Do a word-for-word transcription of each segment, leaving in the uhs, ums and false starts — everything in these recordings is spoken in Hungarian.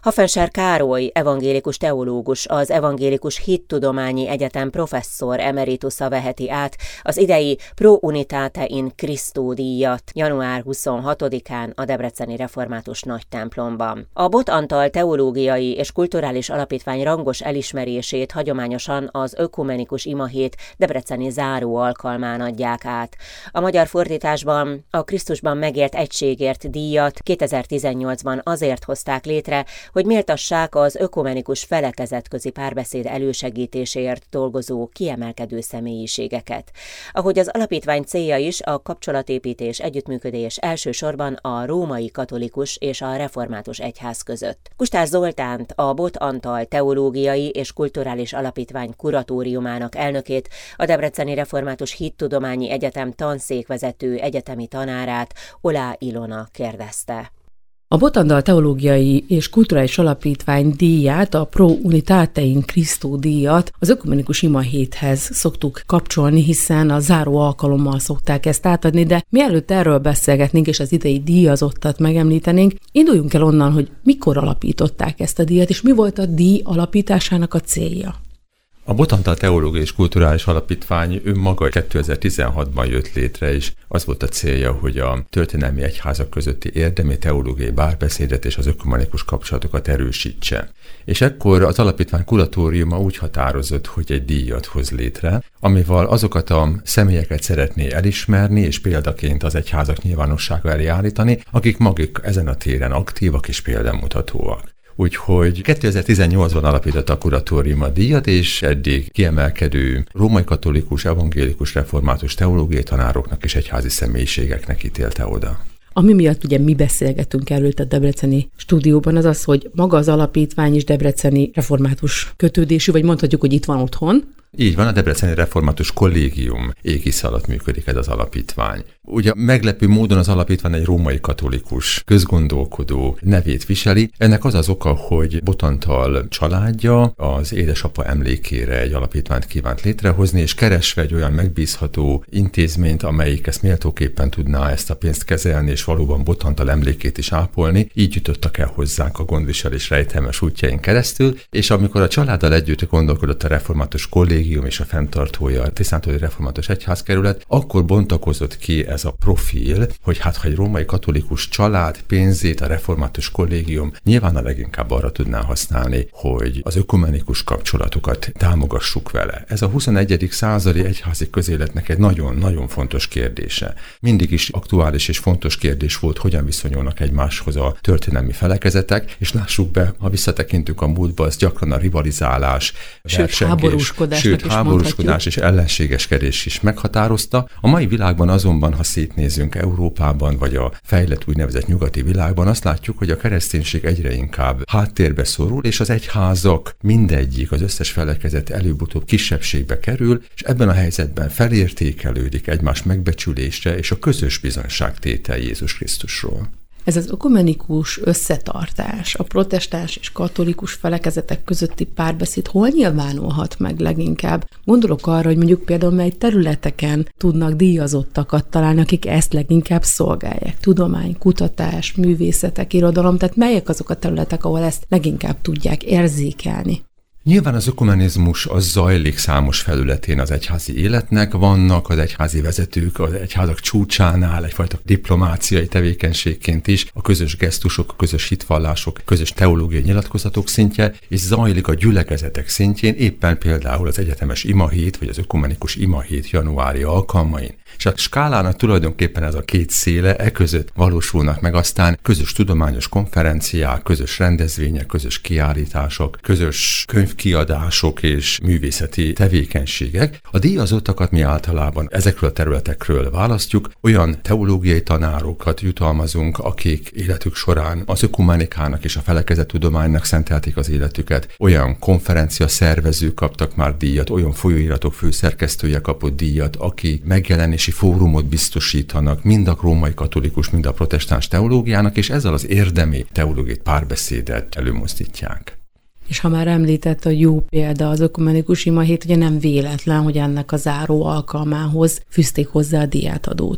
Hafenser Károly evangélikus teológus, az Evangélikus Hittudományi Egyetem professzor emeritusa veheti át az idei Pro Unitate in Christo díjat január huszonhatodikán a debreceni református nagytemplomban. A Bot Antal Teológiai és Kulturális Alapítvány rangos elismerését hagyományosan az Ökumenikus Imahét debreceni záró alkalmán adják át. A magyar fordításban a Krisztusban megélt egységért díjat kétezer-tizennyolcban azért hozták létre, hogy méltassák az ökumenikus felekezetközi párbeszéd elősegítéséért dolgozó kiemelkedő személyiségeket. Ahogy az alapítvány célja is, a kapcsolatépítés, együttműködés elsősorban a római katolikus és a református egyház között. Kustás Zoltánt, a Bot Antal Teológiai és Kulturális Alapítvány kuratóriumának elnökét, a Debreceni Református Hittudományi Egyetem tanszékvezető egyetemi tanárát, Olá Ilona kérdezte. A Bot Antal Teológiai és Kulturális Alapítvány díját, a Pro Unitate in Christo díjat az Ökumenikus Imahéthez szoktuk kapcsolni, hiszen a záró alkalommal szokták ezt átadni, de mielőtt erről beszélgetnénk és az idei díjazottat megemlítenénk, induljunk el onnan, hogy mikor alapították ezt a díjat, és mi volt a díj alapításának a célja. A Bot Antal Teológiai és Kulturális Alapítvány önmaga kétezer-tizenhatban jött létre, és az volt a célja, hogy a történelmi egyházak közötti érdemi teológiai párbeszédet és az ökumenikus kapcsolatokat erősítse. És ekkor az alapítvány kuratóriuma úgy határozott, hogy egy díjat hoz létre, amivel azokat a személyeket szeretné elismerni, és példaként az egyházak nyilvánossága elé állítani, akik maguk ezen a téren aktívak és példamutatóak. Úgyhogy kétezer-tizennyolcban alapította a kuratórium a díjat, és eddig kiemelkedő római katolikus, evangélikus, református teológiai tanároknak és egyházi személyiségeknek ítélte oda. Ami miatt ugye mi beszélgetünk erről a debreceni stúdióban, az az, hogy maga az alapítvány is debreceni református kötődésű, vagy mondhatjuk, hogy itt van otthon. Így van, a Debreceni Református Kollégium égisze alatt működik ez az alapítvány. Ugye meglepő módon az alapítvány egy római katolikus közgondolkodó nevét viseli. Ennek az az oka, hogy Bot Antal családja az édesapa emlékére egy alapítványt kívánt létrehozni, és keresve egy olyan megbízható intézményt, amelyik ezt méltóképpen tudná ezt a pénzt kezelni, és valóban Bot Antal emlékét is ápolni, így jutottak el hozzánk a gondviselés rejtelmes útjain keresztül, és amikor a családdal együtt gondolkodott a Református Kollégium és a fenntartója, a Tiszántúli Református Egyházkerület, akkor bontakozott ki ez a profil, hogy hát ha egy római katolikus család pénzét a Református Kollégium nyilván a leginkább arra tudná használni, hogy az ökumenikus kapcsolatokat támogassuk vele. Ez a huszonegyedik századi egyházi közéletnek egy nagyon-nagyon fontos kérdése. Mindig is aktuális és fontos kérdés volt, hogyan viszonyulnak egymáshoz a történelmi felekezetek, és lássuk be, ha visszatekintünk a múltba, az gyakran a rivalizálás, sőt, háborúskodás, sőt, háborúskodás és ellenségeskedés is meghatározta. A mai világban azonban, ha szétnézünk Európában, vagy a fejlett úgynevezett nyugati világban, azt látjuk, hogy a kereszténység egyre inkább háttérbe szorul, és az egyházak mindegyik, az összes felekezet előbb-utóbb kisebbségbe kerül, és ebben a helyzetben felértékelődik egymás megbecsülése és a közös bizonyságtétel Jézus Krisztusról. Ez az ökumenikus összetartás, a protestáns és katolikus felekezetek közötti párbeszéd hol nyilvánulhat meg leginkább? Gondolok arra, hogy mondjuk például mely területeken tudnak díjazottakat találni, akik ezt leginkább szolgálják. Tudomány, kutatás, művészetek, irodalom, tehát melyek azok a területek, ahol ezt leginkább tudják érzékelni? Nyilván az ökumenizmus az zajlik számos felületén az egyházi életnek, vannak az egyházi vezetők, az egyházak csúcsánál egyfajta diplomáciai tevékenységként is, a közös gesztusok, a közös hitvallások, közös teológiai nyilatkozatok szintje, és zajlik a gyülekezetek szintjén, éppen például az egyetemes imahét, vagy az ökumenikus imahét januári alkalmain. És a skálának tulajdonképpen ez a két széle, e között valósulnak meg aztán közös tudományos konferenciák, közös rendezvények, közös kiállítások, közös könyvkiadások és művészeti tevékenységek. A díjazottakat mi általában ezekről a területekről választjuk, olyan teológiai tanárokat jutalmazunk, akik életük során az ökumenikának és a felekezettudománynak szentelték az életüket, olyan konferencia szervezők kaptak már díjat, olyan folyóiratok főszerkesztője kapott díjat, aki megjelenési fórumot biztosítanak mind a római katolikus, mind a protestáns teológiának, és ezzel az érdemi teológiai párbeszédet előmozdítják. És ha már említett a jó példa az ökumenikus imahét, ugye nem véletlen, hogy ennek a záró alkalmához fűzték hozzá a díjátadót.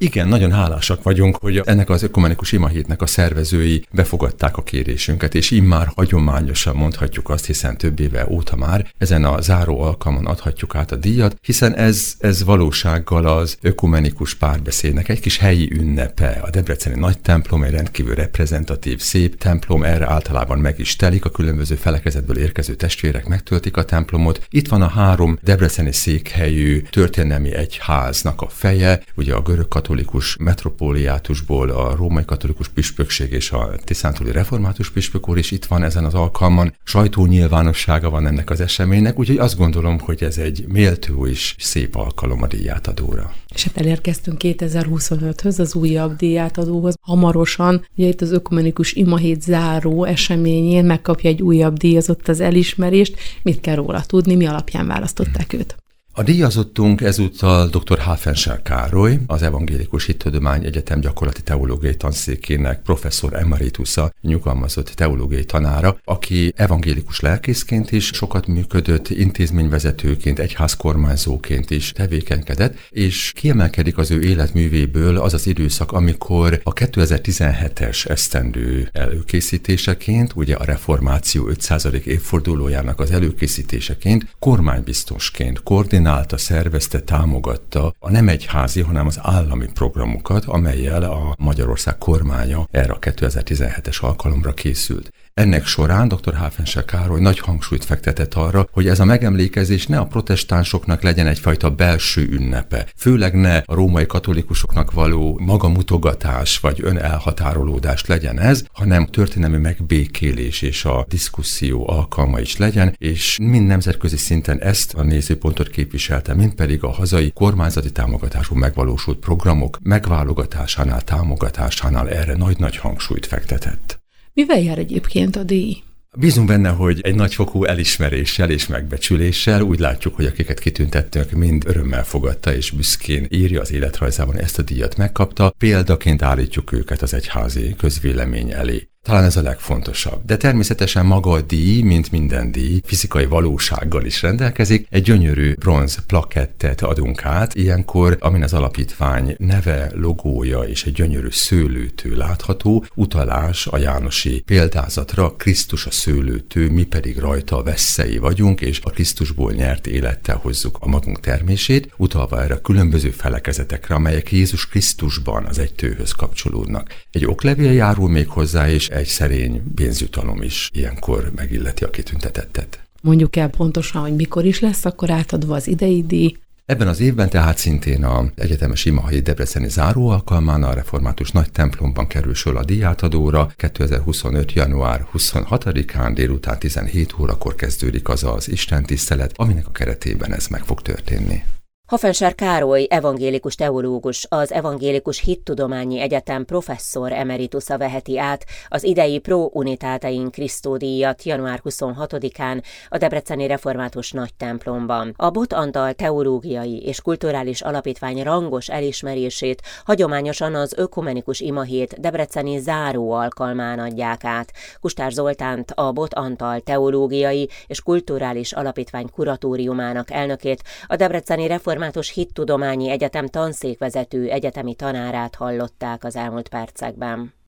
Igen, nagyon hálásak vagyunk, hogy ennek az ökumenikus imahétnek a szervezői befogadták a kérésünket, és immár hagyományosan mondhatjuk azt, hiszen több éve óta már ezen a záró alkalmon adhatjuk át a díjat, hiszen ez, ez valósággal az ökumenikus párbeszédnek egy kis helyi ünnepe. A debreceni nagy templom egy rendkívül reprezentatív, szép templom, erre általában meg is telik, a különböző felekezetből érkező testvérek megtöltik a templomot. Itt van a három debreceni székhelyű történelmi egyháznak a feje, ugye a görög katolikus metropóliátusból a római katolikus püspökség és a tiszántúli református püspök úr is itt van ezen az alkalman. Sajtónyilvánossága van ennek az eseménynek, úgyhogy azt gondolom, hogy ez egy méltó és szép alkalom a díjátadóra. És hát elérkeztünk kétezer-huszonöthöz, az újabb díjátadóhoz. Hamarosan, ugye itt az ökumenikus imahét záró eseményén megkapja egy újabb díjazott az elismerést. Mit kell róla tudni, mi alapján választották őt? A díjazottunk ezúttal dr. Hafenser Károly, az Evangélikus Hittudomány Egyetem gyakorlati teológiai tanszékének professzor emeritusa, nyugalmazott teológiai tanára, aki evangélikus lelkészként is sokat működött, intézményvezetőként, egyházkormányzóként is tevékenykedett, és kiemelkedik az ő életművéből az az időszak, amikor a kétezer-tizenhetes esztendő előkészítéseként, ugye a reformáció ötszázadik évfordulójának az előkészítéseként kormánybiztosként, koordinátorként koordinálta, szervezte, támogatta a nem egyházi, hanem az állami programokat, amellyel a Magyarország kormánya erre a kétezer-tizenhetes alkalomra készült. Ennek során dr. Hafenser Károly nagy hangsúlyt fektetett arra, hogy ez a megemlékezés ne a protestánsoknak legyen egyfajta belső ünnepe, főleg ne a római katolikusoknak való magamutogatás vagy önelhatárolódás legyen ez, hanem történelmi megbékélés és a diszkuszió alkalma is legyen, és mind nemzetközi szinten ezt a nézőpontot képviselte, mind pedig a hazai kormányzati támogatású megvalósult programok megválogatásánál, támogatásánál erre nagy-nagy hangsúlyt fektetett. Mivel jár egyébként a díj? Bízunk benne, hogy egy nagyfokú elismeréssel és megbecsüléssel, úgy látjuk, hogy akiket kitüntettünk, mind örömmel fogadta és büszkén írja az életrajzában, ezt a díjat megkapta. Példaként állítjuk őket az egyházi közvélemény elé. Talán ez a legfontosabb. De természetesen maga a díj, mint minden díj, fizikai valósággal is rendelkezik. Egy gyönyörű bronz plakettet adunk át, ilyenkor, amin az alapítvány neve, logója és egy gyönyörű szőlőtő látható, utalás a jánosi példázatra, Krisztus a szőlőtő, mi pedig rajta a vesszei vagyunk, és a Krisztusból nyert élettel hozzuk a magunk termését, utalva erre a különböző felekezetekre, amelyek Jézus Krisztusban az egy tőhöz kapcsolódnak. Egy oklevél járul még hozzá, és egy szerény pénzjutalom is ilyenkor megilleti a kitüntetettet. Mondjuk el pontosan, hogy mikor is lesz akkor átadva az idei díj. Ebben az évben tehát szintén az Egyetemes Imahét debreceni záróalkalmán a református nagy templomban kerül sor a díjátadóra. kétezer-huszonöt. január huszonhatodikán délután tizenhét órakor kezdődik az az istentisztelet, aminek a keretében ez meg fog történni. Hafenser Károly evangélikus teológus, az Evangélikus Hittudományi Egyetem professzor emeritusa veheti át az idei Pro Unitate in Christo díjat január huszonhatodikán a Debreceni Református Nagy Templomban. A Bot Antal Teológiai és Kulturális Alapítvány rangos elismerését hagyományosan az Ökumenikus Imahét debreceni záró alkalmán adják át. Kustár Zoltánt, a Bot Antal Teológiai és Kulturális Alapítvány kuratóriumának elnökét, a Debreceni Református Hittudományi Egyetem tanszékvezető egyetemi tanárát hallották az elmúlt percekben.